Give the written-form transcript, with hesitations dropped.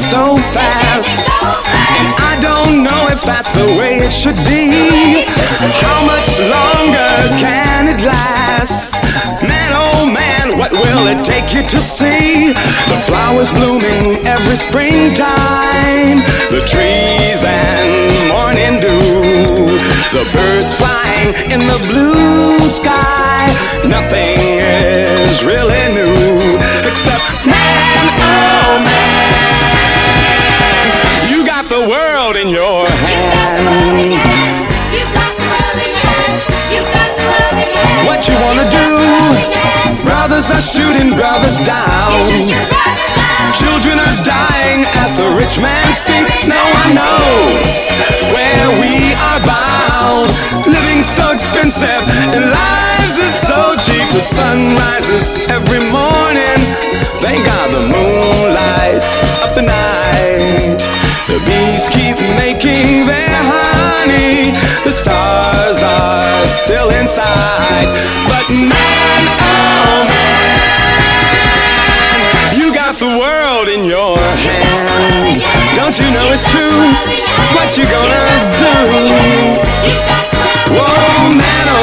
so fast, and I don't know if that's the way it should be. How much longer can it last? Man, oh man, what will it take you to see? The flowers blooming every springtime, the trees and morning dew, the birds flying in the blue sky. Nothing is really new except man, oh man, you got the world in your hand. What you wanna do? Brothers are shooting brothers down. Children are dying at the rich man's feet. No one knows where we are bound. Living so expensive and lives is so cheap. The sun rises every morning. Thank God the moon lights up the night. The bees keep making their honey. The stars are still inside. But man, oh man, you got the world in your hand. Don't you know it's true? What you gonna do?